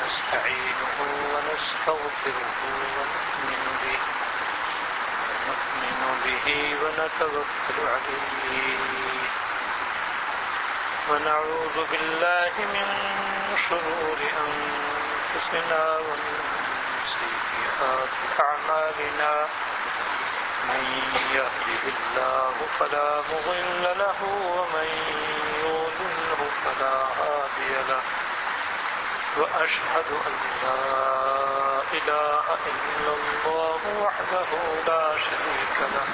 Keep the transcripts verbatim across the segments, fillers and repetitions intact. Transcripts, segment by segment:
ونستعينه ونستغفره ونؤمن به ونؤمن به ونتوكل عليه ونعوذ بالله من شرور أنفسنا ومن سيئات أعمالنا من يهده الله فلا مضل له ومن يضلل فلا هادي له وأشهد أن لا إله إلا الله وحده لا شريك له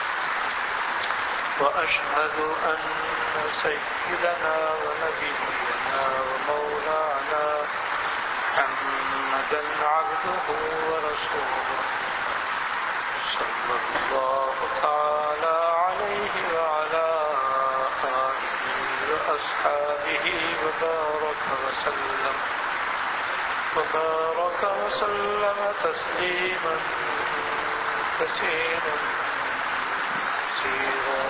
وأشهد أن سيدنا ونبينا ومولانا محمدا عبده ورسوله صلى الله تعالى عليه وعلى آله وأصحابه وبارك وسلم وبارك وسلم تسليما كثيرا كثيرا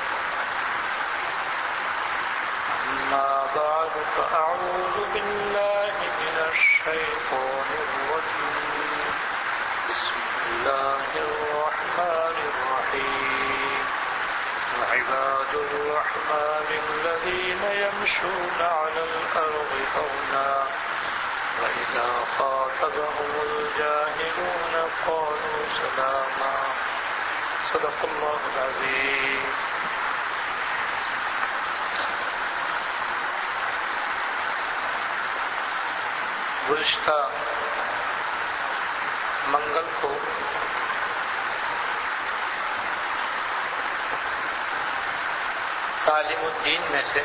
أما بعد فأعوذ بالله من الشيطان الرجيم بسم الله الرحمن الرحيم وعباد الرحمن الذين يمشون على الأرض هونا وإذا خاطبهم الجاهلون قالوا سلاما صدق الله العظيم. گزشتہ منگل کو تعلیم الدین میں سے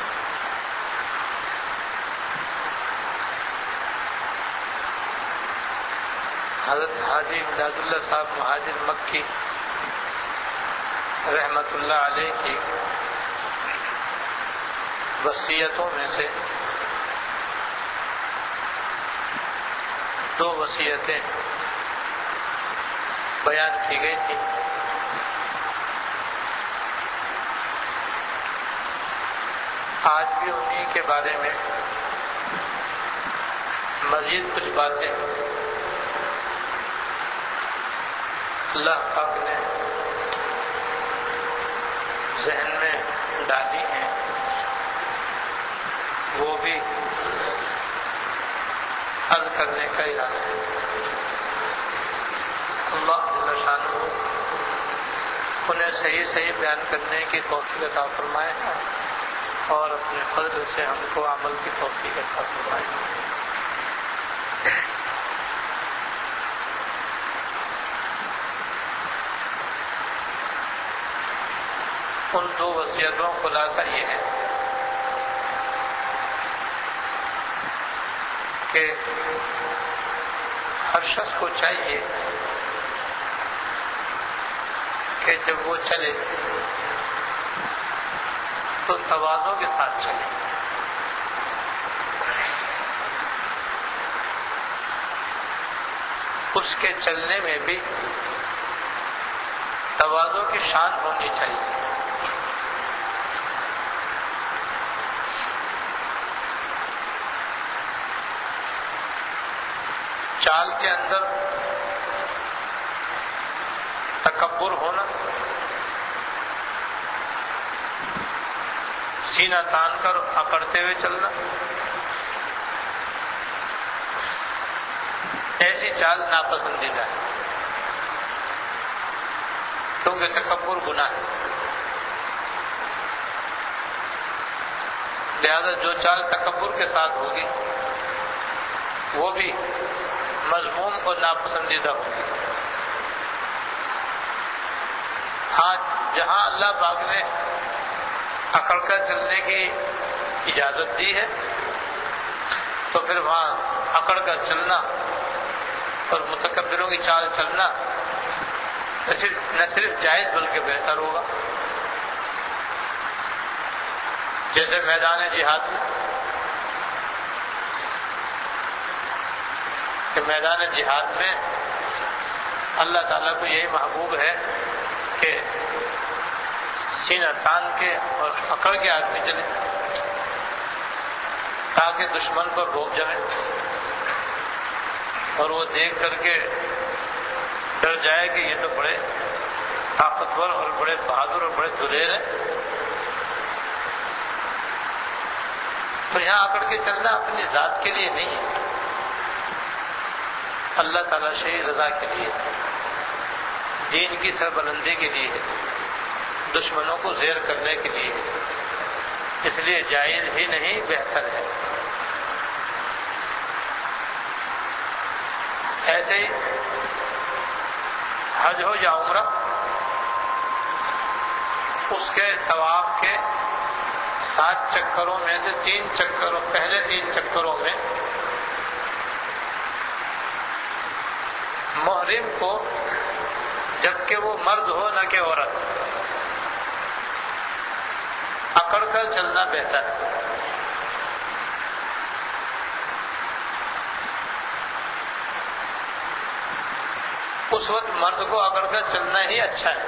حضرت حاجی امداد اللہ صاحب مہاجر مکی رحمت اللہ علیہ کی وصیتوں میں سے دو وصیتیں بیان کی گئی تھی. آج بھی انہی کے بارے میں مزید کچھ باتیں اللہ پاک نے ذہن میں ڈالی ہیں، وہ بھی عرض کرنے کا ارادہ ہے. اللہ جل شانہ انہیں صحیح صحیح بیان کرنے کی توفیق عطا فرمائے اور اپنے فضل سے ہم کو عمل کی توفیق عطا فرمائے. ان دو وصیتوں کا خلاصہ یہ ہے کہ ہر شخص کو چاہیے کہ جب وہ چلے تو تواضع کے ساتھ چلے. اس کے چلنے میں بھی تواضع کی شان ہونی چاہیے. چال کے اندر تکبر ہونا، سینہ تان کر اکڑتے ہوئے چلنا، ایسی چال ناپسندیدہ ہے کیونکہ تکبر گناہ ہے. لہذا جو چال تکبر کے ساتھ ہوگی وہ بھی مذموم اور ناپسندیدہ ہوگی. ہاں جہاں اللہ پاک نے اکڑ کر چلنے کی اجازت دی ہے تو پھر وہاں اکڑ کر چلنا اور متکبروں کی چال چلنا نہ صرف نہ صرف جائز بلکہ بہتر ہوگا. جیسے میدان جہاد میں کہ میدان جہاد میں اللہ تعالیٰ کو یہی محبوب ہے کہ سینہ تان کے اور اکڑ کے آدمی چلے تاکہ دشمن پر روک جائے. اور وہ دیکھ کر کے ڈر جائے کہ یہ تو بڑے طاقتور اور بڑے بہادر اور بڑے دلیر ہیں. تو یہاں آ کر کے چلنا اپنی ذات کے لیے نہیں ہے، اللہ تعالیٰ سے رضا کے لیے، دین کی سربلندی کے لیے، دشمنوں کو زیر کرنے کے لیے. اس لیے جائز ہی نہیں بہتر ہے. ایسے ہی حج ہو یا عمرہ، اس کے طواف کے سات چکروں میں سے تین چکروں پہلے تین چکروں میں محرم کو، جبکہ وہ مرد ہو نہ کہ عورت، اکڑ کر چلنا بہتر ہے. اس وقت مرد کو اکڑ کر چلنا ہی اچھا ہے.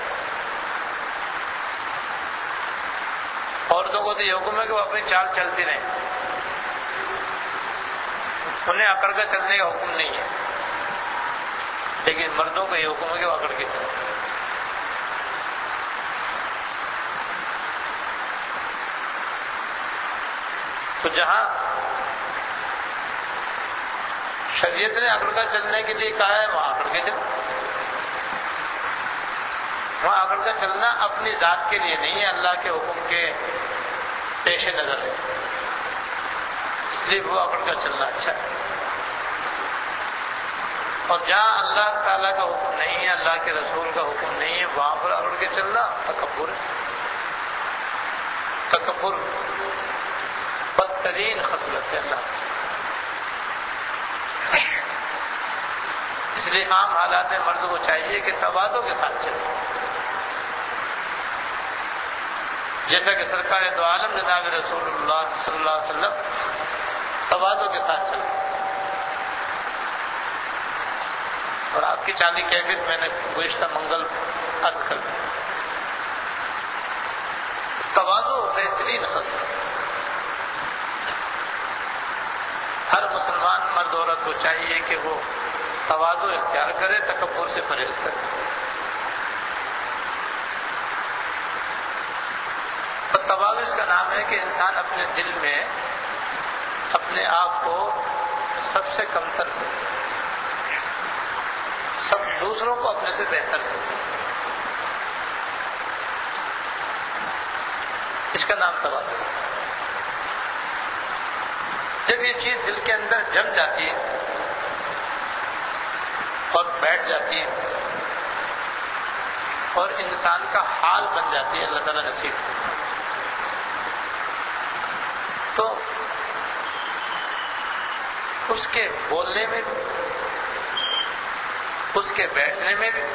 عورتوں کو تو یہ حکم ہے کہ وہ اپنی چال چلتی رہیں، انہیں اکڑ کر چلنے کا حکم نہیں ہے، لیکن مردوں کا یہ حکم ہے کہ وہ اکڑ کے چلیں. تو جہاں شریعت نے اکڑ کر چلنے کے لیے کہا ہے وہاں اکڑ کے چل. وہاں اکڑ کر چلنا اپنی ذات کے لیے نہیں ہے، اللہ کے حکم کے پیش نظر ہے، اس لیے وہ اکڑ کر چلنا اچھا ہے. اور جہاں اللہ تعالیٰ کا حکم نہیں ہے، اللہ کے رسول کا حکم نہیں ہے، وہاں پر اکڑ کے چلنا تکبر ہے. تکبر بدترین خصلت ہے اللہ کی. اس لیے عام حالات میں مرد کو چاہیے کہ تواضع کے ساتھ چلے، جیسا کہ سرکار دو عالم جناب رسول اللہ صلی اللہ علیہ وسلم تواضع کے ساتھ چلے. اور آپ کی چاندی کیفیت میں نے گزشتہ منگل عرض کر دی. تواضع بہترین خصلت. ہر مسلمان مرد عورت کو چاہیے کہ وہ تواضع اختیار کرے، تکبر سے پرہیز کرے. اور تواضع اس کا نام ہے کہ انسان اپنے دل میں اپنے آپ کو سب سے کمتر سے، سب دوسروں کو اپنے سے بہتر سے، اس کا نام تواضع ہے. جب یہ چیز دل کے اندر جم جاتی ہے اور بیٹھ جاتی ہے اور انسان کا حال بن جاتی ہے، اللہ تعالیٰ نصیب کرتا ہے، تو اس کے بولنے میں بھی، اس کے بیٹھنے میں بھی،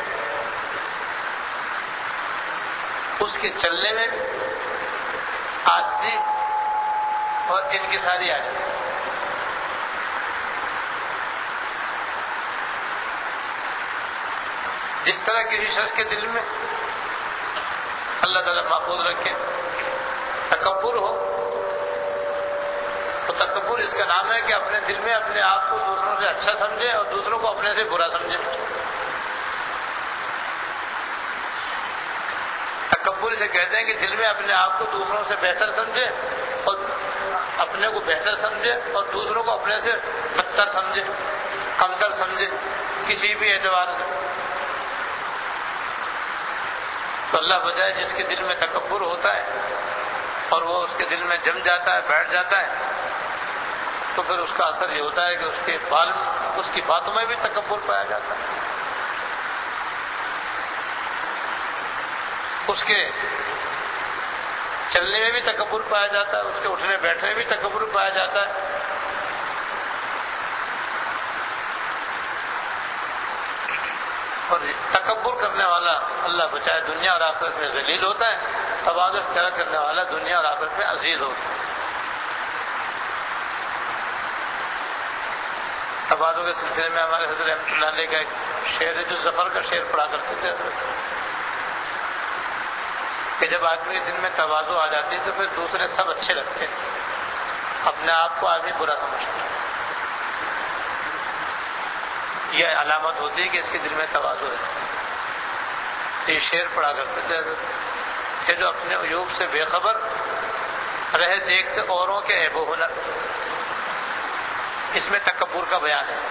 اس کے چلنے میں بھی عاجزی اور انکساری آ جاتی ہے. جس طرح کسی شخص کے دل میں اللہ تعالیٰ محفوظ رکھے تکبر ہو، تو تکبر اس کا نام ہے کہ اپنے دل میں اپنے آپ کو دوسروں سے اچھا سمجھے اور دوسروں کو اپنے سے برا سمجھے. تکبر اسے کہتے ہیں کہ دل میں اپنے آپ کو دوسروں سے بہتر سمجھے اور اپنے کو بہتر سمجھے اور دوسروں کو اپنے سے بدتر سمجھے، کمتر سمجھے کسی بھی اعتبار سے. تو اللہ بجائے جس کے دل میں تکبر ہوتا ہے اور وہ اس کے دل میں جم جاتا ہے، بیٹھ جاتا ہے، تو پھر اس کا اثر یہ ہوتا ہے کہ اس کے بال اس کی باتوں میں بھی تکبر پایا جاتا ہے، اس کے چلنے میں بھی تکبر پایا جاتا ہے، اس کے اٹھنے بیٹھنے میں بھی تکبر پایا جاتا ہے. اور تکبر کرنے والا اللہ بچائے دنیا اور آخرت میں ذلیل ہوتا ہے، تواضع اختیار کرنے والا دنیا اور آخرت میں عزیز ہوتا ہے. تواضع کے سلسلے میں ہمارے حضرت رحمۃ اللہ علیہ کا ایک شعر ہے جو ظفر کا شعر پڑھا کرتے تھے کہ جب آدمی کے دل میں تواضع آ جاتی ہے تو پھر دوسرے سب اچھے لگتے ہیں، اپنے آپ کو آدمی برا سمجھتا ہے. یہ علامت ہوتی ہے کہ اس کے دل میں تواضع ہے. یہ شعر پڑھا کرتے تھے کہ جو اپنے عیوب سے بے خبر رہے دیکھتے اوروں کے عیب و ہنر. اس میں تکبر کا بیان ہے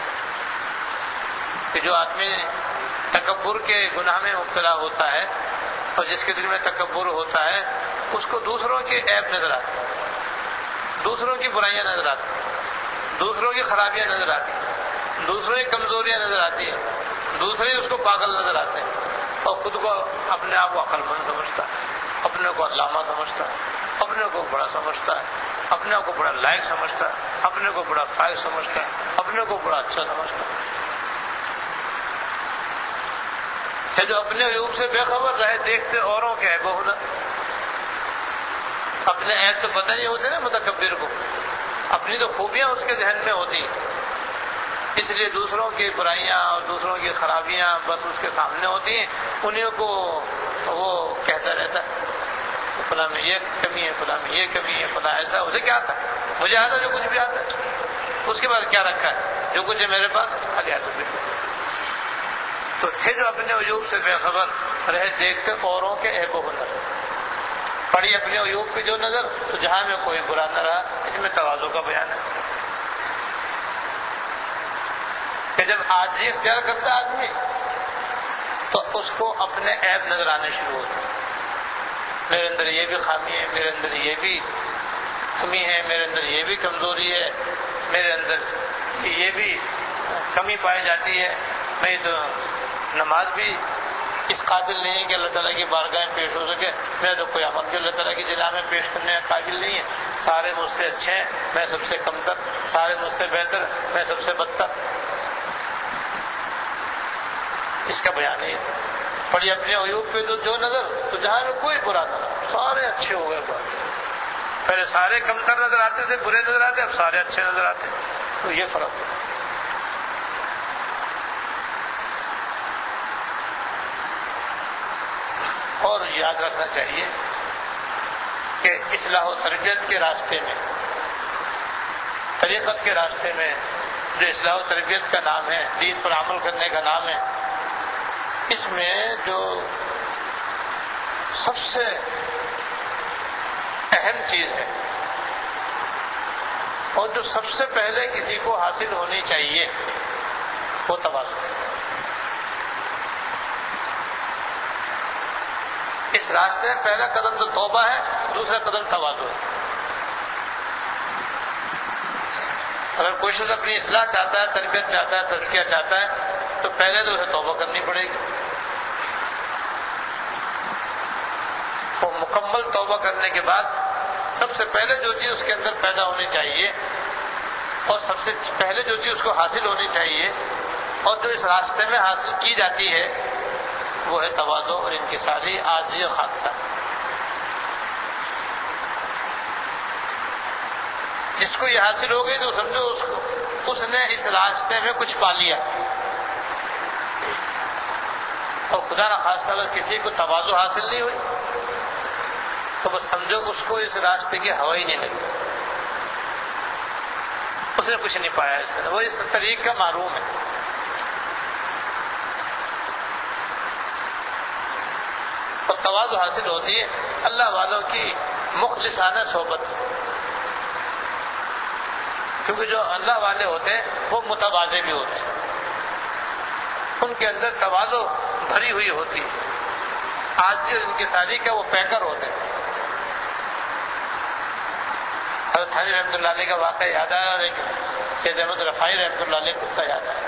کہ جو آدمی تکبر کے گناہ میں مبتلا ہوتا ہے اور جس کے دل میں تکبر ہوتا ہے اس کو دوسروں کے عیب نظر آتے ہیں, دوسروں کی برائیاں نظر آتی ہیں, دوسروں کی خرابیاں نظر آتی ہیں, دوسروں کی کمزوریاں نظر آتی ہیں, دوسرے اس کو پاگل نظر آتے ہیں اور خود کو اپنے آپ کو عقل مند سمجھتا ہے, اپنے کو علامہ سمجھتا ہے, اپنے کو بڑا سمجھتا ہے, اپنے کو بڑا لائق سمجھتا ہے, اپنے کو بڑا فائز سمجھتا ہے, اپنے کو بڑا اچھا سمجھتا ہے. جو اپنے عیوب سے بے خبر رہے دیکھتے اوروں کے عیب و ہنر. اپنے عیب تو پتہ نہیں ہوتے نا متکبر کو, اپنی تو خوبیاں اس کے ذہن میں ہوتی ہیں, اس لیے دوسروں کی برائیاں اور دوسروں کی خرابیاں بس اس کے سامنے ہوتی ہیں, انہیں کو وہ کہتا رہتا ہے فلاں میں یہ کمی ہے, فلاں میں یہ کمی ہے, فلاں ایسا. اسے کیا آتا ہے؟ مجھے آتا جو کچھ بھی آتا ہے, اس کے بعد کیا رکھا ہے؟ جو کچھ ہے میرے پاس خالی آتا ہے. تو تھے جو اپنے عیوب سے بے خبر رہے دیکھتے اوروں کے عیب و ہنر. پڑی اپنے عیوب کی جو نظر تو جہاں میں کوئی برا نہ رہا. اس میں تواضع کا بیان ہے کہ جب عاجزی اختیار کرتا آدمی تو اس کو اپنے عیب نظر آنے شروع ہوتے ہیں. میرے اندر یہ بھی خامی ہے, میرے اندر یہ بھی کمی ہے, میرے اندر یہ بھی کمزوری ہے, میرے اندر یہ بھی کمی پائی جاتی ہے. میں تو نماز بھی اس قابل نہیں ہے کہ اللہ تعالیٰ کی بارگاہ میں پیش ہو سکے. میں تو کوئی عمل بھی اللہ تعالیٰ کی جناب میں پیش کرنے کا قابل نہیں ہے. سارے مجھ سے اچھے ہیں, میں سب سے کمتر. سارے مجھ سے بہتر, میں سب سے بدتر. اس کا بیان ہے. پڑی اپنے عیوب پہ تو جو نظر تو جہاں میں کوئی برا نہ رہا, سارے اچھے ہو گئے. پہلے سارے کمتر نظر آتے تھے, برے نظر آتے, اب سارے اچھے نظر آتے. تو یہ فرق ہے. اور یاد رکھنا چاہیے کہ اصلاح و تربیت کے راستے میں, طریقت کے راستے میں جو اصلاح و تربیت کا نام ہے, دین پر عمل کرنے کا نام ہے, اس میں جو سب سے اہم چیز ہے اور جو سب سے پہلے کسی کو حاصل ہونی چاہیے وہ تواضع ہے. اس راستے میں پہلا قدم تو توبہ ہے, دوسرا قدم تواضع ہے. اگر کوئی شخص اپنی اصلاح چاہتا ہے, تربیت چاہتا ہے, تزکیہ چاہتا ہے, تو پہلے تو اسے توبہ کرنی پڑے گی. اور مکمل توبہ کرنے کے بعد سب سے پہلے جو چیز اس کے اندر پیدا ہونی چاہیے اور سب سے پہلے جو چیز اس کو حاصل ہونی چاہیے اور جو اس راستے میں حاصل کی جاتی ہے وہ ہے تواضع اور انکساری, عاجزی اور خاکساری. جس کو یہ حاصل ہو گئی تو سمجھو اس کو اس نے اس راستے میں کچھ پا لیا. اور خدا نہ خاصہ اگر کسی کو تواضع حاصل نہیں ہوئی تو بس سمجھو اس کو اس راستے کی ہوا ہی نہیں لگی, اس نے کچھ نہیں پایا. اس میں وہ اس طریق کا معروم ہے. اور تواضع حاصل ہوتی ہے اللہ والوں کی مخلصانہ صحبت سے, کیونکہ جو اللہ والے ہوتے ہیں وہ متواضع بھی ہوتے ہیں, ان کے اندر تواضع بھری ہوئی ہوتی ہے. عاجزی اور انکساری کا وہ پیکر ہوتے ہیں. حضرت تھانوی رحمۃ اللہ علیہ کا واقعہ یاد آیا اور ایک سید احمد رفاعی رحمۃ اللہ علیہ کا قصہ یاد آیا.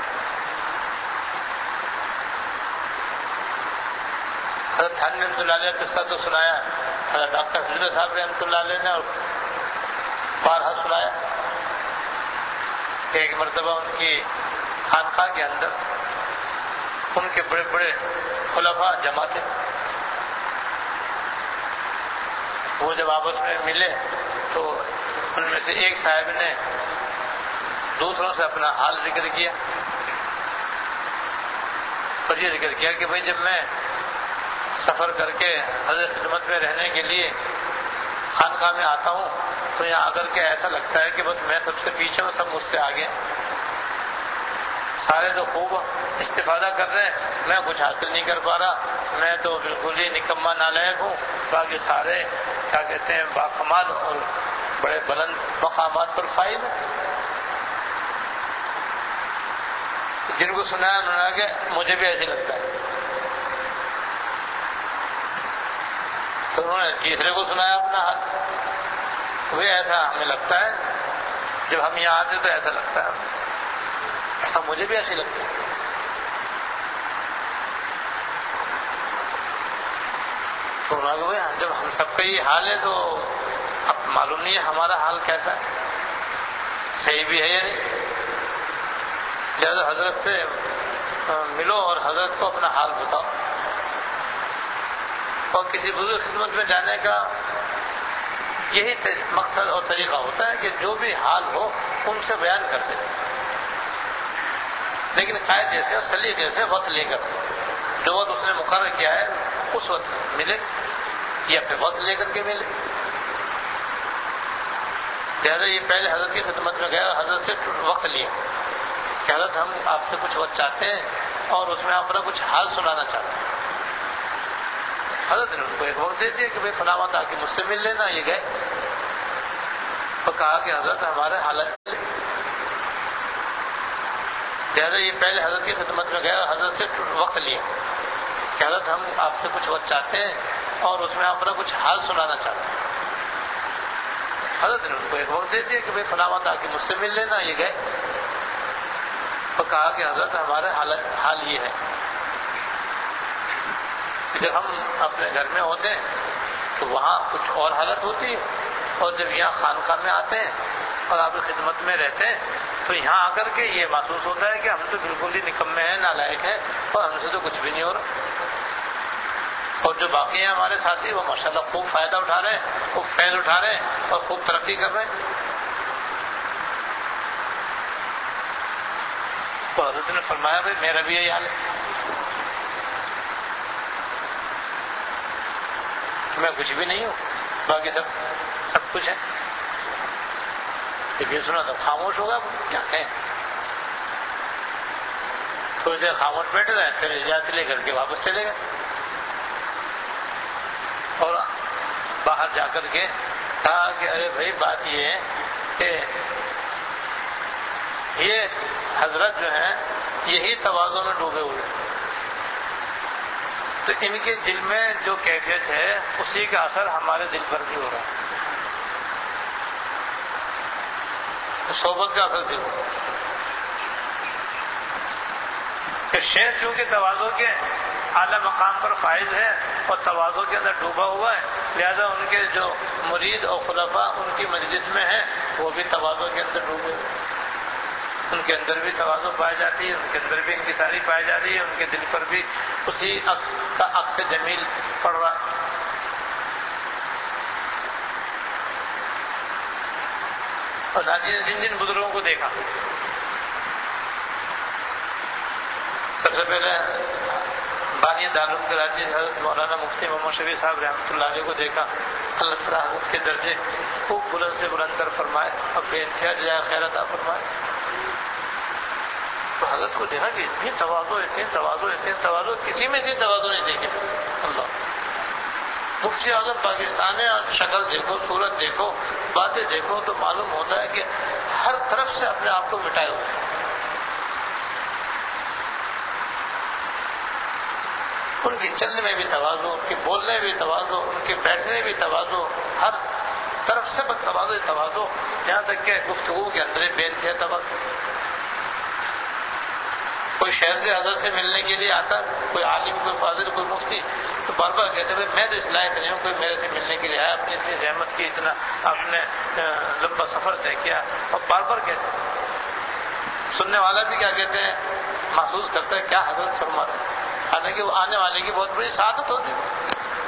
حضرت تھانوی رحمۃ اللہ علیہ کا قصہ تو سنایا حضرت ڈاکٹر فضل صاحب رحمۃ اللہ علیہ نے, اور بارہا سنایا کہ ایک مرتبہ ان کی خانقاہ کے اندر ان کے بڑے بڑے خلفاء جمع تھے. وہ جب آپس میں ملے تو ان میں سے ایک صاحب نے دوسروں سے اپنا حال ذکر کیا اور یہ ذکر کیا کہ بھائی جب میں سفر کر کے حضرت خدمت میں رہنے کے لیے خانقاہ میں آتا ہوں تو یہاں آ کر کے ایسا لگتا ہے کہ بس میں سب سے پیچھے ہوں, سب مجھ سے آگے. سارے تو خوب استفادہ کر رہے ہیں، میں کچھ حاصل نہیں کر پا رہا، میں تو بالکل ہی نکما نالائق ہوں، باقی سارے کیا کہتے ہیں باکمال اور بڑے بلند مقامات پر فائز ہیں۔ جن کو سنا ہے انہوں نے کہ مجھے بھی ایسے لگتا ہے، تو انہوں نے تیسرے کو سنایا اپنا حال، وہ ایسا ہمیں لگتا ہے، جب ہم یہاں آتے تو ایسا لگتا ہے، اب مجھے بھی ایسے لگتا ہے۔ تو انہوں نے کہا جب ہم سب کا یہ حال ہے تو اب معلوم نہیں ہے ہمارا حال کیسا ہے، صحیح بھی ہے یا نہیں، لہٰذا حضرت سے ملو اور حضرت کو اپنا حال بتاؤ، اور کسی بزرگ خدمت میں جانے کا یہی مقصد اور طریقہ ہوتا ہے کہ جو بھی حال ہو ان سے بیان کر دیں، لیکن قاعدے سے سلیقے سے وقت لے کر، جو وقت اس نے مقرر کیا ہے اس وقت ملے یا پھر وقت لے کر کے ملے۔ لہٰذا یہ پہلے حضرت کی خدمت میں گیا، حضرت سے وقت لیا کہ حضرت ہم آپ سے کچھ وقت چاہتے ہیں اور اس میں اپنا کچھ حال سنانا چاہتے ہیں۔ حضرت نے ان کو ایک وقت دے دیا کہ بھائی فلاں وقت آ کے مجھ سے مل لینا، یہ گئے تو کہا کہ حضرت ہمارے حالت، لہٰذا یہ پہلے حضرت کی خدمت میں گیا، حضرت سے وقت لیا کہ حضرت ہم آپ سے کچھ وقت چاہتے ہیں اور اس میں اپنا کچھ حال سنانا چاہتے ہیں۔ حضرت نے ان کو ایک وقت دے دیا کہ بھائی فلاں وقت آ کے مجھ سے مل لینا، یہ گئے تو کہا کہ حضرت ہمارے حالت حال یہ ہے کہ جب ہم اپنے گھر میں ہوتے ہیں تو وہاں کچھ اور حالت ہوتی ہے، اور جب یہاں خانقاہ میں آتے ہیں اور آپ کی خدمت میں رہتے ہیں تو یہاں آ کر کے یہ محسوس ہوتا ہے کہ ہم تو بالکل ہی نکمے ہیں، نالائق ہیں، اور ہم سے تو کچھ بھی نہیں ہو رہا، اور جو باقی ہیں ہمارے ساتھی وہ ماشاءاللہ خوب فائدہ اٹھا رہے ہیں، خوب فیض اٹھا رہے ہیں اور خوب ترقی کر رہے ہیں۔ تو حضرت نے فرمایا بھائی میرا بھی یہی حال ہے، میں کچھ بھی نہیں ہوں، باقی سب سب کچھ ہے۔ جب یہ سنا تو خاموش ہوگا، کیا کہیں، تھوڑی دیر خاموش بیٹھ گئے، پھر اجازت لے کر کے واپس چلے گئے، اور باہر جا کر کے کہا کہ ارے بھائی بات یہ ہے کہ یہ حضرت جو ہیں یہی تواضع میں ڈوبے ہوئے، تو ان کے دل میں جو کیفیت ہے اسی کا اثر ہمارے دل پر بھی ہو رہا ہے، صحبت کا اثر بھی ہو رہا ہے کہ شیخ چونکہ تواضع کے اعلیٰ مقام پر فائز ہے اور تواضع کے اندر ڈوبا ہوا ہے، لہذا ان کے جو مرید اور خلفاء ان کی مجلس میں ہیں وہ بھی تواضع کے اندر ڈوبے ہوئے، ان کے اندر بھی تواضع پائی جاتی ہے، ان کے اندر بھی انکساری پائی جاتی ہے، ان کے دل پر بھی اسی کا عکس جمیل پڑ رہا ہے۔ اور ناجی نے جن جن بزرگوں کو دیکھا، سب سے پہلے بانی دارالعلوم کراچی حضرت مولانا مفتی محمد شفیع صاحب رحمۃ اللہ علیہ کو دیکھا، اللہ تعالیٰ حضرت کے درجے خوب بلند سے بلندر فرمائے اور بے انتہا جزائے خیر عطا فرمائے۔ تو حضرت کو دیکھا کہ اتنی تواضع اتنی تواضع اتنی تواضع کسی میں اتنی تواضع نہیں دیکھی۔ اللہ مفتی اعظم پاکستان ہے، اور شکل دیکھو، صورت دیکھو، باتیں دیکھو تو معلوم ہوتا ہے کہ ہر طرف سے اپنے آپ کو مٹائے ہوئے، ان کے چلنے میں بھی تواضع، ان کے بولنے میں بھی تواضع، ان کے بیٹھنے میں بھی تواضع، ہر طرف سے بس تواضع تواضع، یہاں تک کہ گفتگو کے اندر بے انتہا تواضع۔ کوئی شہر سے حضرت سے ملنے کے لیے آتا، کوئی عالم، کوئی فاضل، کوئی مفتی، تو بار بار کہتے ہیں میں تو اس لائق نہیں ہوں، کوئی میرے سے ملنے کے لیے آیا، آپ نے اتنی زحمت کی، اتنا آپ نے لمبا سفر طے کیا، اور بار بار کہتے ہیں۔ سننے والا بھی کیا کہتے ہیں، محسوس کرتا ہے کیا حضرت فرماتے ہیں، حالانکہ وہ آنے والے کی بہت بڑی سعادت ہوتی ہے۔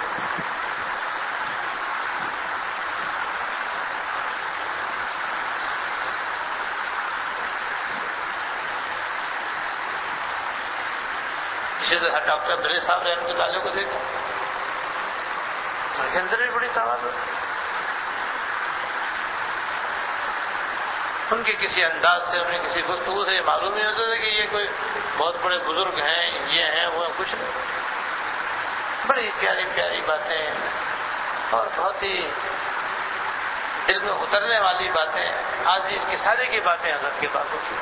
اسی طرح ڈاکٹر عبدالعزیز صاحب رحمۃ اللہ علیہ کو دیکھا، ان کے اندر بھی بڑی تواضع، ان کے کسی انداز سے، ان کی کسی گفتگو سے یہ معلوم نہیں ہوتا تھا کہ یہ کوئی بہت بڑے بزرگ ہیں، یہ ہیں وہ ہیں، کچھ نہیں. بڑی پیاری پیاری باتیں اور بہت ہی دل میں اترنے والی باتیں. آج ان کی ساری کی باتیں حضرت کی باتوں کی.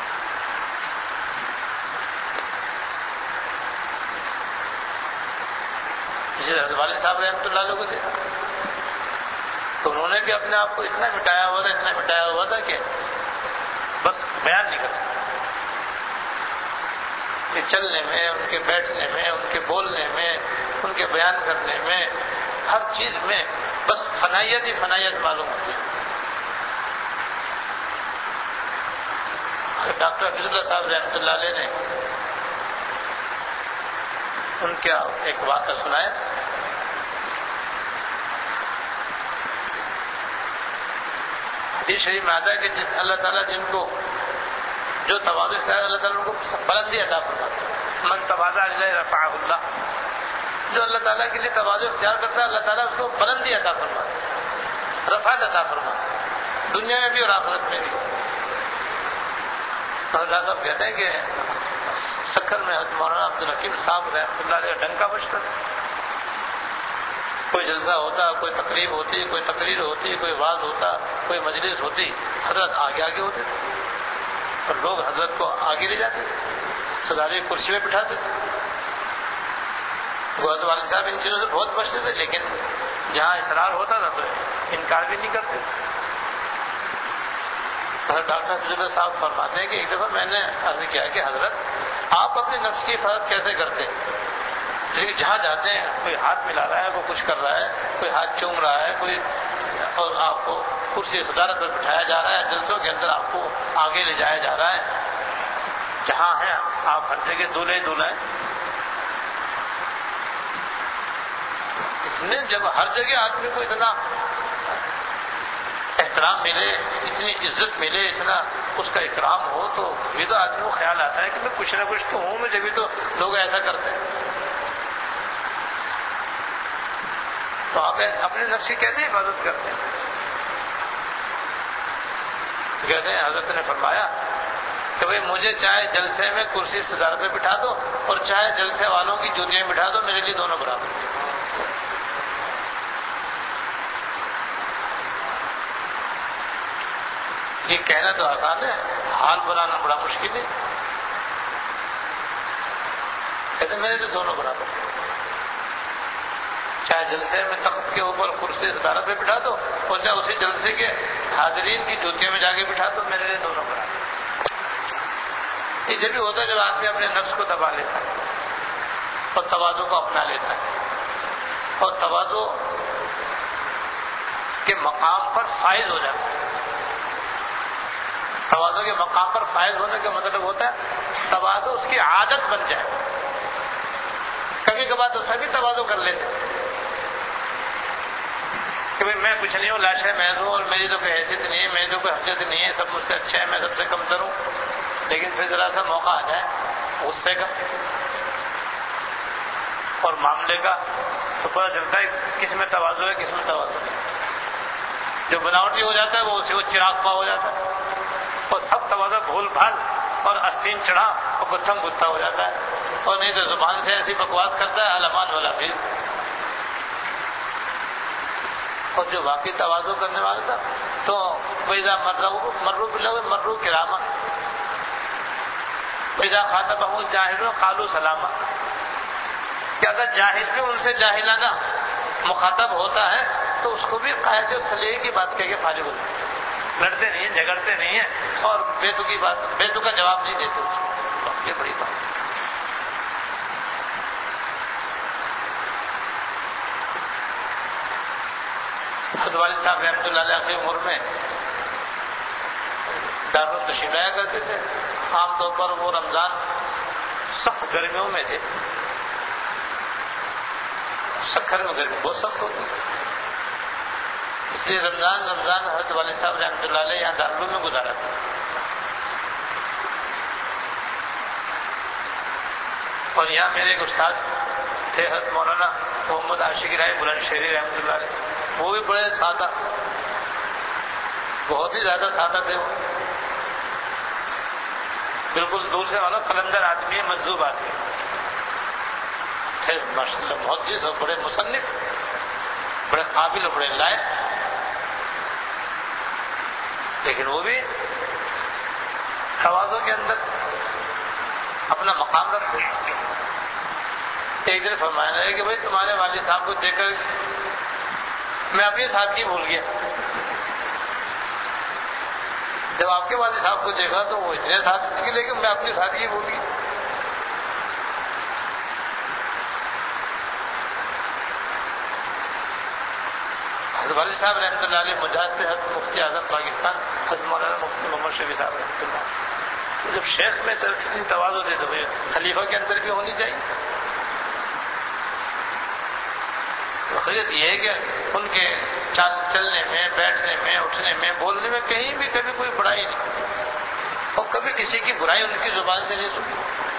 جسے حضرت والد صاحب رحمۃ اللہ علیہ کو دیکھا تو انہوں نے بھی اپنے آپ کو اتنا مٹایا ہوا تھا اتنا مٹایا ہوا تھا کہ بس بیان نہیں کر سکتے. کہ چلنے میں، ان کے بیٹھنے میں، ان کے بولنے میں، ان کے بیان کرنے میں، ہر چیز میں بس فنائیت ہی فنائیت معلوم ہوتی ہے. ڈاکٹر حفیظ اللہ صاحب رحمۃ اللہ علیہ نے ان کا ایک واقعہ سنایا. حدیث شریف میں آتا ہے کہ جس اللہ تعالیٰ جن کو جو تواضع ہے اللہ تعالیٰ ان کو بلندی عطا فرماتا ہے. من تواضع للہ رفعہ اللہ. جو اللہ تعالیٰ کے لیے تواضع اختیار کرتا ہے اللہ تعالیٰ اس کو بلندی عطا فرماتا ہے، رفعت عطا فرماتا ہے، دنیا میں بھی اور آخرت میں بھی. اللہ صاحب کہتے ہیں کہ سکھر میں حضرت مولانا عبد الحکیم صاحب رحمۃ اللہ علیہ کا ڈنکا بجتا. کوئی جلسہ ہوتا، کوئی تقریب ہوتی، کوئی تقریر ہوتی، کوئی وعظ ہوتا، کوئی مجلس ہوتی، حضرت آگے آگے ہوتے تھے اور لوگ حضرت کو آگے لے جاتے تھے، سداری کرسی میں بٹھاتے تھے. حضرت والد صاحب ان چیزوں سے بہت بچتے تھے لیکن جہاں اصرار ہوتا تھا تو انکار بھی نہیں کرتے. حضرت ڈاکٹر حفیظ اللہ صاحب فرماتے ہیں کہ ایک دفعہ میں نے عرض کیا کہ حضرت آپ اپنے نفس کی حفاظت کیسے کرتے ہیں؟ جہاں جاتے ہیں کوئی ہاتھ ملا رہا ہے، کوئی کچھ کر رہا ہے، کوئی ہاتھ چوم رہا ہے، کوئی اور آپ کو کرسی صدارت پر بٹھایا جا رہا ہے، جلسوں کے اندر آپ کو آگے لے جایا جا رہا ہے، جہاں ہیں آپ ہر جگہ دولہے دولہے. اس میں جب ہر جگہ آدمی کو اتنا احترام ملے، اتنی عزت ملے، اتنا اس کا اکرام ہو تو یہ تو آدمی کو خیال آتا ہے کہ میں کچھ نہ کچھ تو ہوں، میں جبھی تو لوگ ایسا کرتے ہیں. تو آپ اپنے نفس کی کیسے حفاظت کرتے ہیں؟ کہتے ہیں حضرت نے فرمایا کہ بھئی مجھے چاہے جلسے میں کرسی صدارت پہ بٹھا دو اور چاہے جلسے والوں کی جوتیاں بٹھا دو، میرے لیے دونوں برابر. یہ کہنا تو آسان ہے، حال بنانا بڑا مشکل ہے. کہتے میرے لیے دونوں برابر، چاہے جلسے میں تخت کے اوپر کرسی صدارت پہ بٹھا دو اور چاہے اسی جلسے کے حاضرین کی جوتیوں میں جا کے بٹھا دو، میرے لیے دونوں برابر. یہ جب بھی ہوتا ہے جب آدمی اپنے نفس کو دبا لیتا ہے اور تواضع کو اپنا لیتا ہے اور تواضع کے مقام پر فائز ہو جاتا ہے. تواضع کے مقام پر فائز ہونے کا مطلب ہوتا ہے تواضع اس کی عادت بن جائے. کبھی کبھار تو سبھی تواضع کر لیتے کہ بھائی میں کچھ نہیں ہوں، لاشے محض ہوں اور میری تو کوئی حیثیت نہیں ہے، میری تو کوئی حجت نہیں ہے، سب مجھ سے اچھا ہے، میں سب سے کمتر ہوں. لیکن پھر ذرا سا موقع آ جائے غصے کا اور معاملے کا تو پتہ چلتا ہے کس میں تواضع ہے کس میں تواضع نہیں. جو بناوٹی ہو جاتا ہے وہ اسی وہ چراغ پا ہو جاتا ہے اور سب تواضع بھول بھال اور آستین چڑھا اور گتھم گتھا ہو جاتا ہے. اور نہیں تو زبان سے ایسی بکواس کرتا ہے علمان والا فیض. اور جو واقعی تواضع کرنے والا تھا تو ویزا مرو مرو بلو مرو کرامہ ویزا خاطبہ جاہل قالوا سلامہ. کیا اگر جاہل بھی ان سے جاہلانہ مخاطب ہوتا ہے تو اس کو بھی قاعد و سلیقے کی بات کہہ کے فارغ ہوتا ہے. لڑتے نہیں ہیں، جھگڑتے نہیں ہیں اور بیتو کی بات بیتو کا جواب نہیں دیتے اس کو. یہ بڑی بات. حضرت والد صاحب رحمۃ اللہ علیہ کی عمر میں دارالعلوم تشریف لایا کرتے تھے. عام طور پر وہ رمضان سخت گرمیوں میں تھے، سکھر میں گرمی بہت سخت ہوتی، اس لیے رمضان رمضان حضرت والد صاحب رحمۃ اللہ علیہ یہاں دارالعلوم میں گزارا تھا. اور یہاں میرے ایک استاد تھے حضرت مولانا محمد عاشق رائے بلند شہری رحمۃ اللہ علیہ. وہ بھی بڑے سادہ، بہت ہی زیادہ سادہ تھے وہ. بالکل دور سے والا قلندر آدمی ہے، مجذوب آدمی تھے، ماشاء اللہ محدث اور بڑے مصنف، بڑے قابل اور بڑے لائق، لیکن وہ بھی توازوں کے اندر اپنا مقام رکھتے۔ ایک دن فرمایا ہے کہ بھائی تمہارے والد صاحب کو دیکھ کر میں اپنی سادگی بھول گیا۔ جب آپ کے والد صاحب کو دیکھا تو وہ اتنے سادگی، لیکن میں اپنی سادگی بھول گئی۔ حضرت والد صاحب رحمۃ اللہ علیہ مجاز کے حضرت مفتی اعظم پاکستان حضرت مولانا مفتی محمد شفیع صاحب رحمۃ اللہ علیہ، جب شیخ میں اتنی تواضع دے تو خلیفہ کے اندر بھی ہونی چاہیے۔ حقیقت یہ ہے کہ ان کے چال چلنے میں، بیٹھنے میں، اٹھنے میں، بولنے میں کہیں بھی کبھی کوئی برائی نہیں، اور کبھی کسی کی برائی ان کی زبان سے نہیں سنی،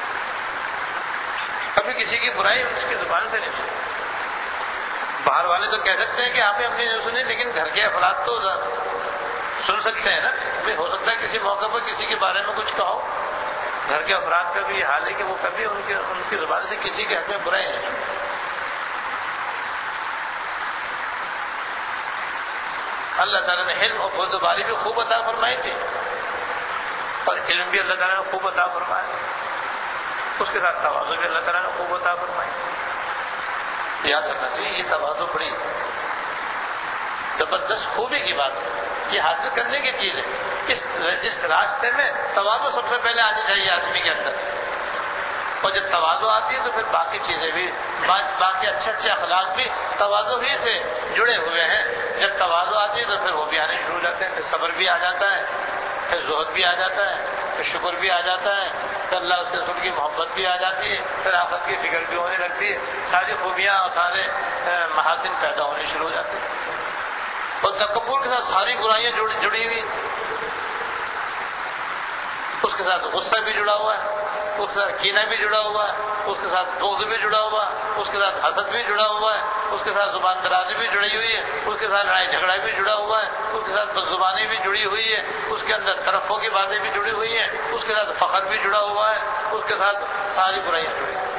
کبھی کسی کی برائی ان کی زبان سے نہیں سنی۔ باہر والے تو کہہ سکتے ہیں کہ آپ نے اپنی نہیں سنی، لیکن گھر کے افراد تو سن سکتے ہیں نا، بھی ہو سکتا ہے کسی موقع پر کسی کے بارے میں کچھ کہو۔ گھر کے افراد کا بھی یہ حال ہے کہ وہ کبھی ان کی ان کی زبان سے کسی کے حق میں برائی نہیں سنی۔ اللہ تعالیٰ نے علم اور بردباری بھی خوب عطا فرمائی تھی، اور علم بھی اللہ تعالیٰ نے خوب عطا فرمایا، اس کے ساتھ تواضع بھی اللہ تعالیٰ نے خوب عطا فرمائی۔ یاد رکھنا چاہیے یہ تواضع بڑی زبردست خوبی کی بات ہے، یہ حاصل کرنے کی چیز ہے۔ اس اس راستے میں تواضع سب سے پہلے آنی چاہیے آدمی کے اندر، اور جب تواضع آتی ہے تو پھر باقی چیزیں بھی، باقی اچھے اچھے اخلاق بھی تواضع ہی سے جڑے ہوئے ہیں۔ جب تواضع آتی ہے تو پھر وہ بھی آنے شروع ہو جاتے ہیں، پھر صبر بھی آ جاتا ہے، پھر زہد بھی آ جاتا ہے، پھر شکر بھی آ جاتا ہے، پھر اللہ اس کے رسول کی محبت بھی آ جاتی ہے، پھر آخرت کی فکر بھی ہونے لگتی ہے، ساری خوبیاں اور سارے محاسن پیدا ہونے شروع ہو جاتے ہیں۔ اور تکبر کے ساتھ ساری برائیاں جڑی ہوئی، اس کے ساتھ غصہ بھی جڑا ہوا ہے، اس کے ساتھ کینہ بھی جڑا ہوا ہے، اس کے ساتھ بغض بھی جڑا ہوا ہے، اس کے ساتھ حسد بھی جڑا ہوا ہے، اس کے ساتھ زبان درازی بھی جڑی ہوئی ہے، اس کے ساتھ لڑائی جھگڑا بھی جڑا ہوا ہے، اس کے ساتھ بدزبانی بھی جڑی ہوئی ہے، اس کے اندر طرفوں کی باتیں بھی جڑی ہوئی ہیں، اس کے ساتھ فخر بھی جڑا ہوا ہے، اس کے ساتھ ساری برائیاں جڑی ہوئی ہیں۔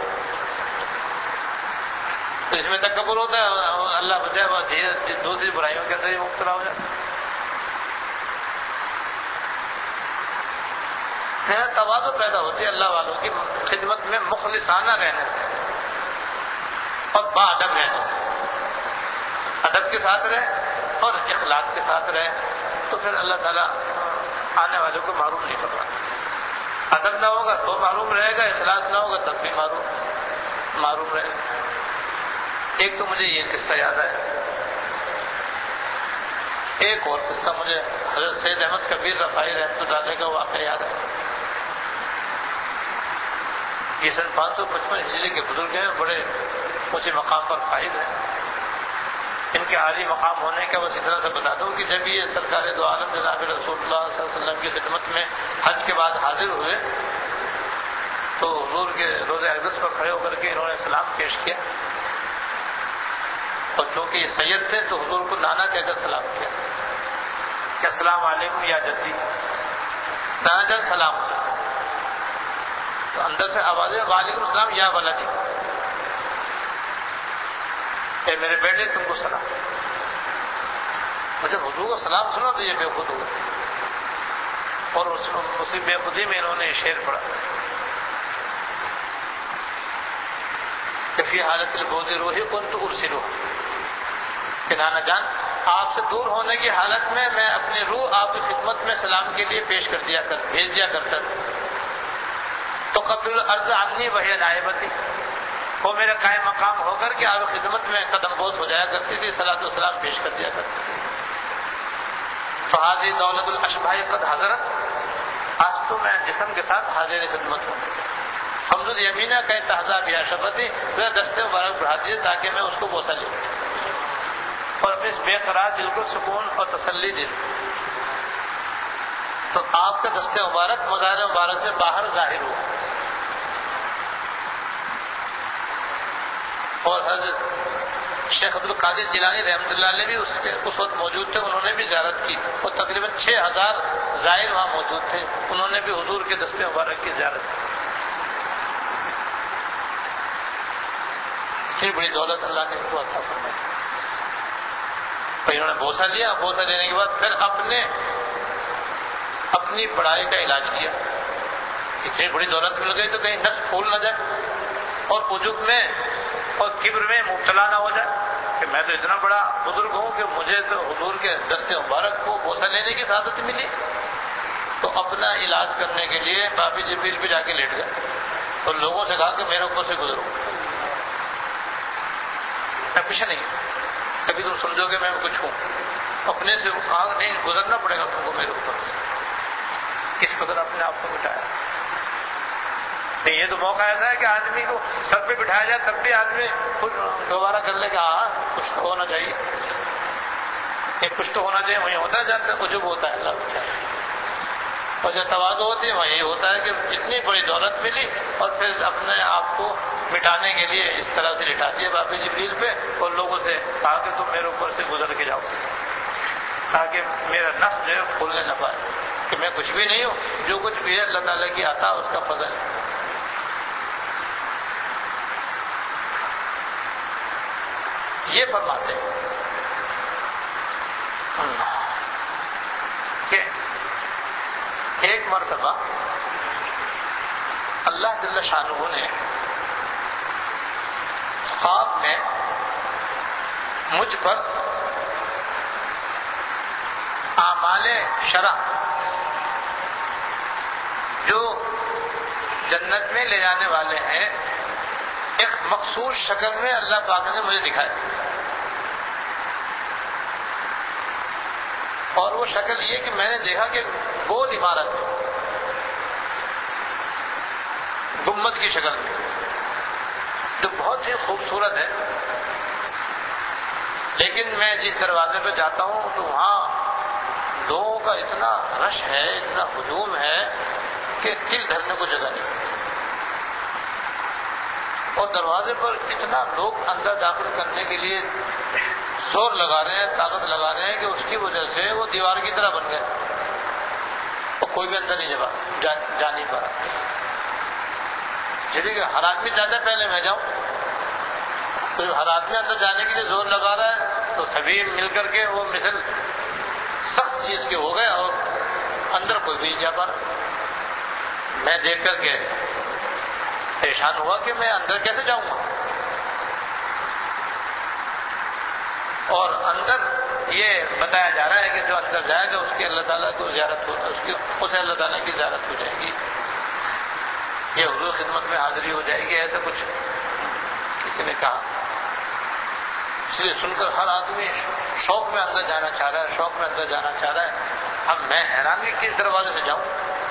تو اس میں تکبر ہوتا ہے، اللہ بچائے وہ دوسری برائیوں کے اندر ہی مبتلا ہو جاتا ہے۔ تواضع پیدا ہوتی ہے اللہ والوں کی خدمت میں مخلصانہ رہنے سے اور با ادب رہنے سے۔ ادب کے ساتھ رہے اور اخلاص کے ساتھ رہے تو پھر اللہ تعالیٰ آنے والوں کو معروف نہیں فرماتا۔ ادب نہ ہوگا تو معروف رہے گا، اخلاص نہ ہوگا تب بھی معروف معروف رہے گا۔ ایک تو مجھے یہ قصہ یاد ہے، ایک اور قصہ مجھے حضرت سید احمد کبیر رفاعی رحمۃ اللہ علیہ کا واقعہ یاد ہے۔ یہ سن پانچ سو پچپن ہجری کے بزرگ ہیں، بڑے اونچے مقام پر فائز ہیں۔ ان کے عالی مقام ہونے کا بس اتنا سا بتا دوں کہ جب یہ سرکار دو عالم جناب رسول اللہ صلی اللہ علیہ وسلم کی خدمت میں حج کے بعد حاضر ہوئے تو حضور کے روضہ اقدس پر کھڑے ہو کر کے انہوں نے سلام پیش کیا، اور چونکہ یہ سید تھے تو حضور کو نانا کہہ کر سلام کیا کہ السلام علیکم یا جدی، نانا جان سلام۔ تو اندر سے آواز ہے وعلیکم السلام یا ولدی، اے میرے بیٹے تم کو سلام۔ جب حضور کا سلام سنا تو یہ بے خود ہوا، اور اسی بے خودی میں انہوں نے یہ شعر پڑھا کہ فی حالت البعد روحی کنت ارسلہ، کہ نانا جان آپ سے دور ہونے کی حالت میں میں اپنی روح آپ کی خدمت میں سلام کے لیے پیش کر دیا کر بھیج دیا کرتا تھا۔ تو قبل الارض عنی وہی نائبتی، وہ میرا قائم مقام ہو کر کے آپ کی خدمت میں قدم بوس ہو جایا کرتی تھی، صلاۃ و سلام پیش کر دیا کرتی تھی۔ فہذی دولت الاشباح قد حضرت، آج تو میں جسم کے ساتھ حاضر خدمت ہوں۔ حمد یمینہ کہ تحظا بیا شفتی، میرا دستے مبارک بڑھا دیجیے تاکہ میں اس کو بوسہ لے اور اپنے اس بے قرار دل کو سکون اور تسلی دے۔ تو آپ کا دستے مبارک مظاہر مبارک سے باہر ظاہر ہوا، اور حضرت شیخ عبد القادر جیلانی رحمۃ اللہ علیہ بھی اس کے اس وقت موجود تھے، انہوں نے بھی زیارت کی، اور تقریباً چھ ہزار زائر وہاں موجود تھے، انہوں نے بھی حضور کے دست مبارک کی زیارت کی۔ اتنی بڑی دولت اللہ نے ان کو عطا فرمائی۔ انہوں نے بوسہ لیا، بوسہ لینے کے بعد پھر اپنے اپنی پڑھائی کا علاج کیا۔ اتنی بڑی دولت مل گئی تو کہیں نس پھول نہ جائے اور عجب میں اور کبر میں مبتلا نہ ہو جائے کہ میں تو اتنا بڑا بزرگ ہوں کہ مجھے تو حضور کے دست مبارک کو بوسہ لینے کی سعادت ملی۔ تو اپنا علاج کرنے کے لیے بابی جبریل پہ جا کے لیٹ گئے اور لوگوں سے کہا کہ میرے اوپر سے گزرو، میں کچھ نہیں، کبھی تم سمجھو کہ میں کچھ ہوں، اپنے سے کہا نہیں گزرنا پڑے گا تم کو میرے اوپر سے۔ کس قدر اپنے آپ کو بٹھایا۔ نہیں یہ تو موقع ایسا ہے کہ آدمی کو سر پہ بٹھایا جائے تب بھی آدمی کچھ دوبارہ کر لے کہ ہاں کچھ تو ہونا چاہیے، کچھ تو ہونا چاہیے، وہیں ہوتا ہے جب تک عجب ہوتا ہے اللہ بچائے۔ اور جب تواضع ہوتی ہے وہاں یہ ہوتا ہے کہ اتنی بڑی دولت ملی اور پھر اپنے آپ کو مٹانے کے لیے اس طرح سے لٹا دیا بابی جبریل پہ اور لوگوں سے کہا کہ تم میرے اوپر سے گزر کے جاؤ، تاکہ میرا نفس جو ہے کھولنے نہ پائے کہ میں کچھ بھی نہیں ہوں، جو کچھ بھی ہے اللہ تعالیٰ کی عطا اس کا فضل ہے۔ یہ فرماتے ہیں کہ ایک مرتبہ اللہ جل شانہ نے خواب میں مجھ پر اعمال شرع جو جنت میں لے جانے والے ہیں ایک مخصوص شکل میں اللہ پاک نے مجھے دکھایا، اور وہ شکل یہ کہ میں نے دیکھا کہ گول عمارت گنبد کی شکل میں جو بہت ہی خوبصورت ہے، لیکن میں جس دروازے پہ جاتا ہوں تو وہاں لوگوں کا اتنا رش ہے، اتنا ہجوم ہے کہ دل دھرنے کو جگہ نہیں، اور دروازے پر اتنا لوگ اندر داخل کرنے کے لیے زور لگا رہے ہیں، طاقت لگا رہے ہیں کہ اس کی وجہ سے وہ دیوار کی طرح بن گئے اور کوئی بھی اندر نہیں جا, جا, جا نہیں پا رہا۔ کہ ہر آدمی چاہتا ہے پہلے میں جاؤں، تو ہر آدمی اندر جانے کے لیے زور لگا رہا ہے تو سبھی مل کر کے وہ مثل سخت چیز کے ہو گئے اور اندر کوئی بھی نہیں جا پا رہا۔ میں دیکھ کر کے پریشان ہوا کہ میں اندر کیسے جاؤں گا، اور اندر یہ بتایا جا رہا ہے کہ جو اندر جائے گا اس کی اللہ تعالیٰ کو زیارت ہو اس کی اسے اللہ تعالیٰ کی زیارت ہو جائے گی، یہ حضور خدمت میں حاضری ہو جائے گی، ایسا کچھ کسی نے کہا۔ اس لیے سن کر ہر آدمی شوق میں اندر جانا چاہ رہا ہے، شوق میں اندر جانا چاہ رہا ہے۔ اب میں حیران کہ کس دروازے سے جاؤں۔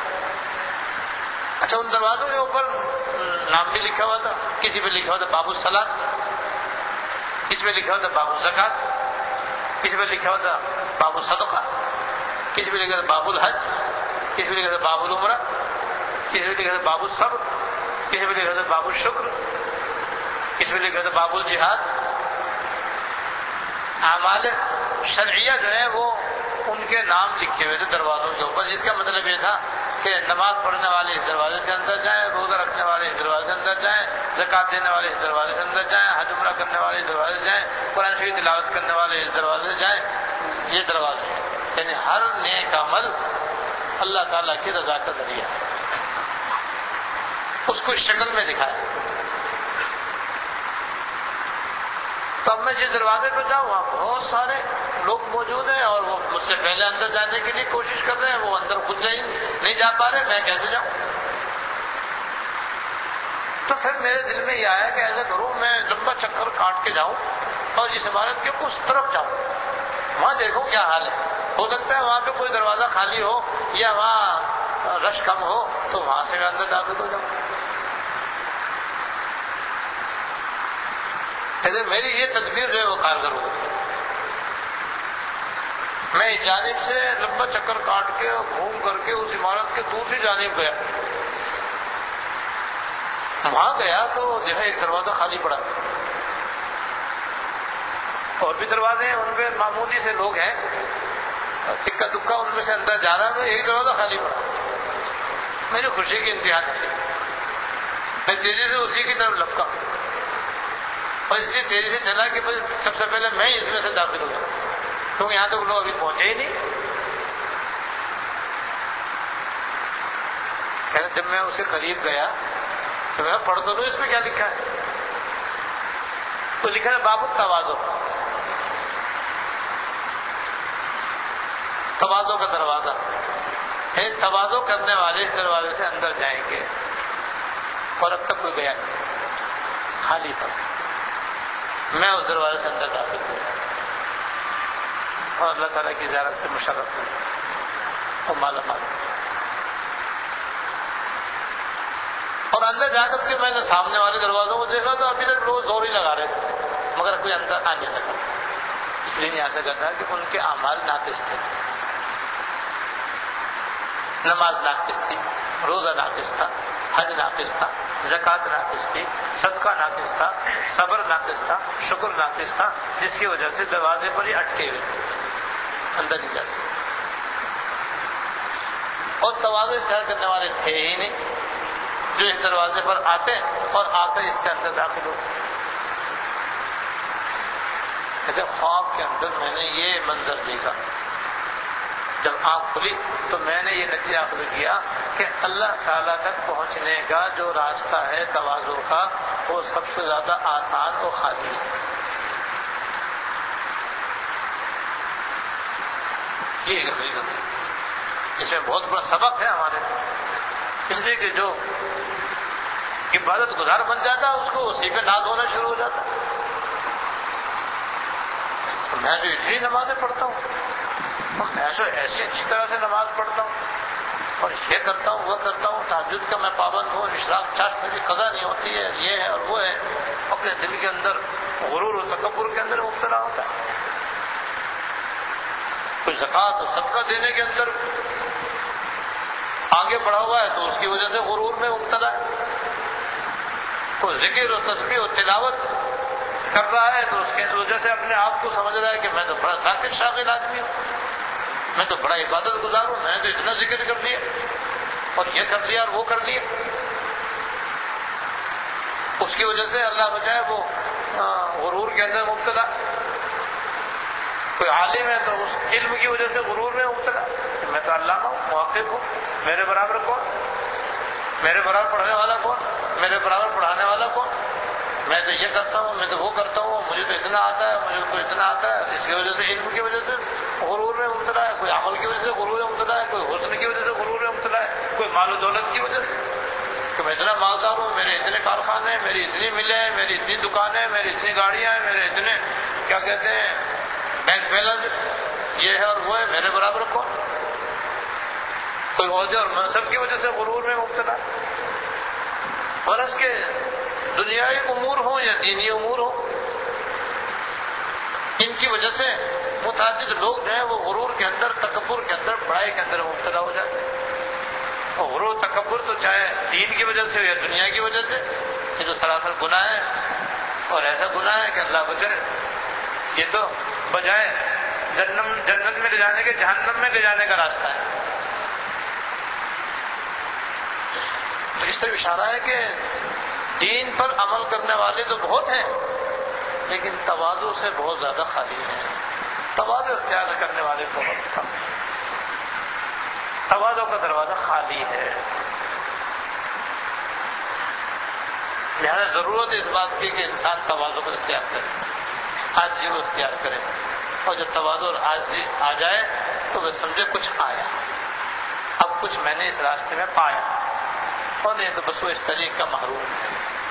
اچھا ان دروازوں کے اوپر نام بھی لکھا ہوا تھا، کسی پہ لکھا ہوا تھا باب الصلاۃ، کسی پہ لکھا ہوا تھا باب الزکات، کسی پہ لکھا ہوا تھا باب الصدقہ، کسی پہ لکھا تھا باب الحج، کسی پہ لکھا تھا باب العمرہ، کسی پہ لکھا تھا باب الصبر، کسی پہ لکھا تھا باب الشکر، کسی پہ لکھا تھا باب الجہاد۔ اعمال شرعیہ جو ہے وہ ان کے نام لکھے ہوئے تھے دروازوں کے اوپر، جس کا مطلب یہ تھا کہ نماز پڑھنے والے اس دروازے سے اندر جائیں، روزہ رکھنے والے اس دروازے سے اندر جائیں، زکات دینے والے اس دروازے سے اندر جائیں، حج عمرہ کرنے والے اس دروازے سے جائیں، قرآن شریف تلاوت کرنے والے اس دروازے سے جائیں۔ یہ دروازے ہیں، یعنی ہر نیک عمل اللہ تعالیٰ کی رضا کا ذریعہ ہے، اس کو اس شکل میں دکھایا۔ تو اب میں جس دروازے پہ جاؤں وہاں بہت سارے لوگ موجود ہیں اور وہ مجھ سے پہلے اندر جانے کے لیے کوشش کر رہے ہیں، وہ اندر خود نہیں جا پا رہے، میں کیسے جاؤں؟ تو پھر میرے دل میں یہ آیا کہ ایسا کروں میں لمبا چکر کاٹ کے جاؤں اور اس عمارت کے اس طرف جاؤں، وہاں دیکھوں کیا حال ہے، ہو سکتا ہے وہاں پہ کوئی دروازہ خالی ہو یا وہاں رش کم ہو تو وہاں سے میں اندر داخل ہو جاؤں۔ میری یہ تدبیر جو ہے وہ کارگر ہو گئی۔ میں اس جانب سے لمبا چکر کاٹ کے گھوم کر کے اس عمارت کے دوسری جانب گیا، وہاں گیا تو جو ہے ایک دروازہ خالی پڑا، اور بھی دروازے ہیں، ان پہ معمولی سے لوگ ہیں، اکا دکا ان میں سے اندر جا رہا ہے، ایک دروازہ خالی پڑا، میری خوشی کی انتہا نہیں، میں تیزی سے اسی کی طرف لپکا اور اس لیے تیزی سے چلا کہ سب سے پہلے میں اس میں سے داخل ہو جاؤں، کیونکہ یہاں تک لوگ ابھی پہنچے ہی نہیں۔ جب میں اس کے قریب گیا تو میں پڑھ تو لوں اس میں کیا لکھا ہے، تو لکھا ہے باب التواضع، تواضع کا دروازہ ہے، تواضع کرنے والے اس دروازے سے اندر جائیں گے، اور اب تک کوئی گیا نہیں، خالی تھا، میں اس دروازے سے اندر داخل ہوا اور اللہ تعالیٰ کی زیارت سے مشرف ہوں اور مالا مال، اور اندر جا کر کے میں نے سامنے والے دروازوں کو دیکھا تو ابھی تک لوگ زور ہی لگا رہے تھے مگر کوئی اندر آ نہیں سکا، اس لیے نہیں آ سکا تھا کہ ان کے اعمال ناقص تھے، نماز ناقص تھی، روزہ ناقص تھا، حج ناقص تھا، زکوٰۃ ناقص تھی، صدقہ ناقص تھا، صبر ناقص تھا، شکر ناقص تھا، جس کی وجہ سے دروازے پر ہی اٹکے ہوئے اندر نہیں جا سکتے، اور تواضع اختیار کرنے والے تھے ہی نہیں جو اس دروازے پر آتے اور آتے اس سے اندر داخل ہوتے۔ کہتے خواب کے اندر میں نے یہ منظر دیکھا، جب آنکھ کھلی تو میں نے یہ نتیجہ اخذ کیا کہ اللہ تعالیٰ تک پہنچنے کا جو راستہ ہے تواضع کا وہ سب سے زیادہ آسان اور خالی ہے۔ یہ حقیقت ہے، اس میں بہت بڑا سبق ہے ہمارے، اس لیے کہ جو عبادت گزار بن جاتا ہے اس کو اسی پہ ناز ہونا شروع ہو جاتا ہے۔ میں جو اتنی نمازیں پڑھتا ہوں، میں ایسے ایسی اچھی طرح سے نماز پڑھتا ہوں اور یہ کرتا ہوں وہ کرتا ہوں، تہجد کا میں پابند ہوں، اشراق چاش میری قضا نہیں ہوتی ہے، یہ ہے اور وہ ہے، اپنے دل کے اندر غرور و تکبر کے اندر مبتلا ہوتا ہے، کوئی زکوٰۃ و صدقہ دینے کے اندر آگے بڑھا ہوا ہے تو اس کی وجہ سے غرور میں مبتلا ہے، کوئی ذکر و تسبیح و تلاوت کر رہا ہے تو اس کی وجہ سے اپنے آپ کو سمجھ رہا ہے کہ میں تو بڑا ذاکر شاغل آدمی ہوں، میں تو بڑا عبادت گزار ہوں، میں نے تو اتنا ذکر کر لیا اور یہ کر لیا اور وہ کر لیا، اس کی وجہ سے اللہ بچائے وہ غرور کے اندر مبتلا، کوئی عالم ہے تو اس علم کی وجہ سے غرور میں مبتلا کہ میں تو علامہ ہوں، محقق ہوں، میرے برابر کون، میرے برابر پڑھنے والا کون، میرے برابر پڑھانے والا کون، میں تو یہ کرتا ہوں، میں تو وہ کرتا ہوں، مجھے تو اتنا آتا ہے، مجھے تو اتنا آتا ہے، اس کی وجہ سے علم کی وجہ سے غرور میں مبتلا ہے، کوئی عمل کی وجہ سے غرور میں مبتلا ہے، کوئی حسن کی وجہ سے غرور میں مبتلا ہے، کوئی مال و دولت کی وجہ سے کہ میں اتنا مالدار ہوں، میرے اتنے کارخانے ہیں، میری اتنی ملیں ہیں، میری اتنی دکانیں ہیں، میری اتنی گاڑیاں ہیں، میرے اتنے کیا کہتے ہیں بینک بیلنس، یہ ہے اور وہ ہے، میرے برابر کون، کوئی عہدے اور منصب کی وجہ سے غرور میں مبتلا، غرض کے دنیاوی امور ہوں یا دینی امور ہوں، ان کی وجہ سے متعدد لوگ جو ہیں وہ غرور کے اندر، تکبر کے اندر، بڑائی کے اندر مبتلا ہو جاتے ہیں، اور غرور تکبر تو چاہے دین کی وجہ سے ہو یا دنیا کی وجہ سے، یہ تو سراسر گناہ ہے، اور ایسا گناہ ہے کہ اللہ بچائے، یہ تو بجائے جنت جنت میں لے جانے کے جہنم میں لے جانے کا راستہ ہے۔ تو اس طرح اشارہ ہے کہ دین پر عمل کرنے والے تو بہت ہیں لیکن تواضع سے بہت زیادہ خالی ہیں، تواضع اختیار کرنے والے بہت کم ہیں، تواضع کا دروازہ خالی ہے، لہذا ضرورت اس بات کی کہ انسان تواضع کو اختیار کرے، عاجزی کو اختیار کرے، اور جب تواضع اور عاجزی آ جائے تو وہ سمجھے کچھ آیا، اب کچھ میں نے اس راستے میں پایا، اور نہیں تو بس وہ اس طریق کا محروم ہے،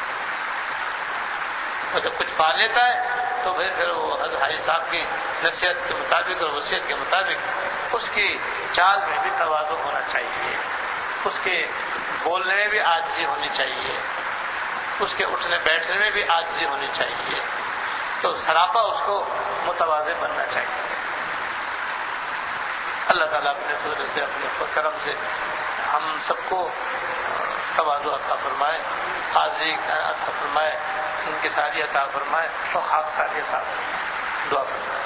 اور جب کچھ پا لیتا ہے تو پھر پھر وہ حضرت حاجی صاحب کی نصیحت کے مطابق اور وصیت کے مطابق اس کی چال میں بھی تواضع ہونا چاہیے، اس کے بولنے میں بھی عاجزی ہونی چاہیے، اس کے اٹھنے بیٹھنے میں بھی عاجزی ہونی چاہیے، تو سراپا اس کو متواضع بننا چاہیے۔ اللہ تعالیٰ اپنے فضل سے، اپنے کرم سے ہم سب کو تواضع عطا فرمائے، عاجزی عطا فرمائے، انکساری عطا فرمائے اور خاکساری عطا فرمائے۔ دعا فرمائیں.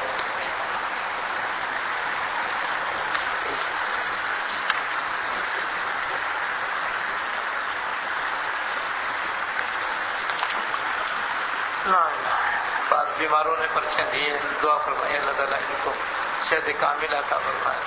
بعض بیماروں نے پرچے دیے، دعا فرمائے اللہ تعالیٰ ان کو صحت کامل عطا فرمائے.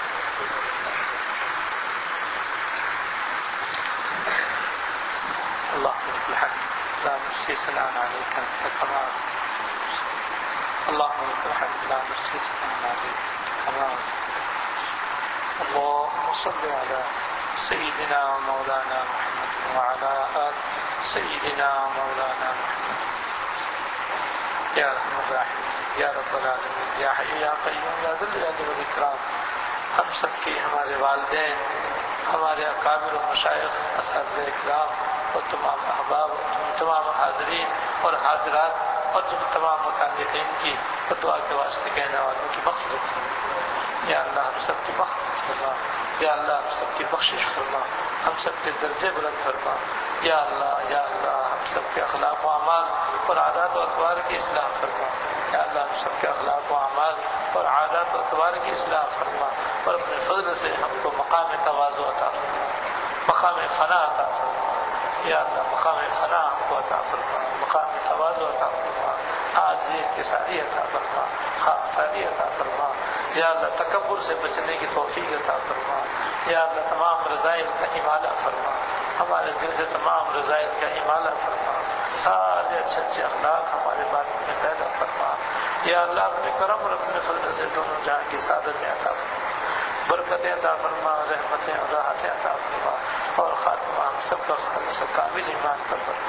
اللهم لك الحمد لا نحصي ثناء عليك أنت كما أثنيت. اللهم لك الحمد لا نحصي ثناء عليك كما أثنيت. اللهم صل على سيدنا ومولانا محمد وعلى آل سيدنا ومولانا محمد. یا رحم الراحمین یا رب العالمین یا حی یا قیوم یا ذی الجلال والاکرام، ہم سب کی، ہمارے والدین، ہمارے اکابر و مشائخ، اساتذہ اکرام اور تمام احباب، تمام حاضرین اور حاضرات اور تمام متعلقین کی اور دعا کے واسطے کہنے والوں کی مغفرت فرما. یا اللہ ہم سب کی مغفرت فرما. یا اللہ ہم سب کی بخشش فرما. ہم سب کے درجے بلند فرما. یا اللہ یا اللہ ہم سب کے اخلاق و اعمال اور عادات و اطوار کی اصلاح فرما. یا اللہ ہم سب کے اخلاق و اعمال اور عادات و اطوار کی اصلاح فرما اور اپنے فضل سے ہم کو مقام تواضع عطا فرما، مقام فنا عطا فرما. یا اللہ مقام فنا ہم کو عطا فرما، مقام تواضع عطا فرما، عاجزی انکساری عطا فرما، خاکساری عطا فرما. یا اللہ تکبر سے بچنے کی توفیق عطا فرما. یا اللہ تمام رذائل کا امالہ فرما، ہمارے دل سے تمام رذائل کا امالہ فرما. سارے اچھے اچھے اخلاق ہمارے باطن میں پیدا فرما. یا اللہ اپنے کرم اور اپنے فضل سے دونوں جہاں کی سعادتیں عطا فرما، برکتیں عطا فرما، رحمتیں اور راحتیں عطا فرما اور خاتمہ ہم سب کا خالص و کامل ایمان پر فرما.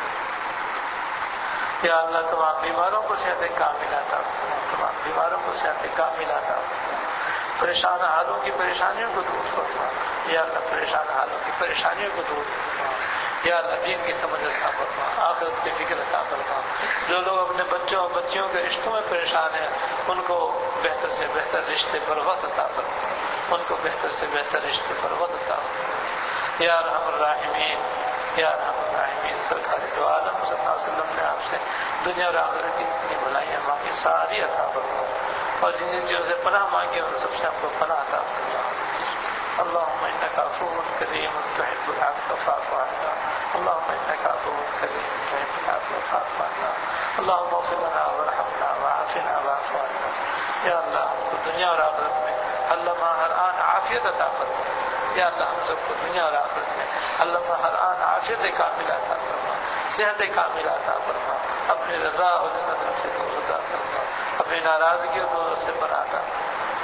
یا اللہ تمام بیماروں کو صحت کامل عطا فرما، تمام بیماروں کو صحت کامل عطا فرما. پریشان حالوں کی پریشانیوں کو دور فرما. یا اللہ پریشان حالوں کی پریشانیوں کو دور فرما. یا اللہ دین کی سمجھ عطا فرما، آخرت کی فکر عطا فرما. جو لوگ اپنے بچوں اور بچیوں کے رشتوں میں پریشان ہیں ان کو بہتر سے بہتر رشتے پر وقت عطا فرما، ان کو بہتر سے بہتر رشتے پر وقت عطا فرما. یا ارحم الراحمین یا ارحم الراحمین. سرکار دو عالم صلی اللہ علیہ وسلم نے آپ سے دنیا اور آخرت کی اتنی بھلائیاں مانگی ساری عطا فرما، اور جن جن چیزوں سے پناہ مانگی ان سب سے ہم کو پناہ عطا فرما. اللهم انك عفو كريم تحب العفو فاعف عنا. اللهم انك عفو كريم تحب العفو فاعف عنا. اللهم اغفر لنا وارحمنا وعافنا واعف عنا. یا اللہ ہم کو دنیا اور آخرت میں علامہ ہر آن عافیت عطا فرما. یا اللہ ہم سب کو دنیا اور آخرت میں علامہ ہر آن عافیت کاملہ عطا فرما، صحت کاملہ عطا فرما. اپنی رضا اور جنت سے دور عطا فرما، اپنی ناراضگی اور دور سے پناہ عطا فرما.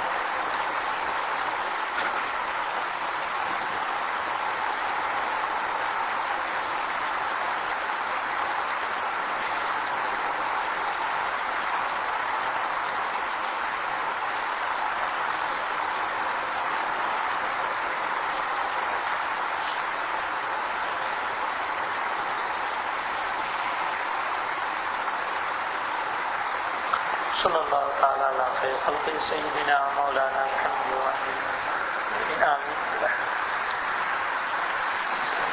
صلی اللہ تعالیٰ علیہ خلق سیدنا مولانا محمد و آلہ وصحبہ آمین.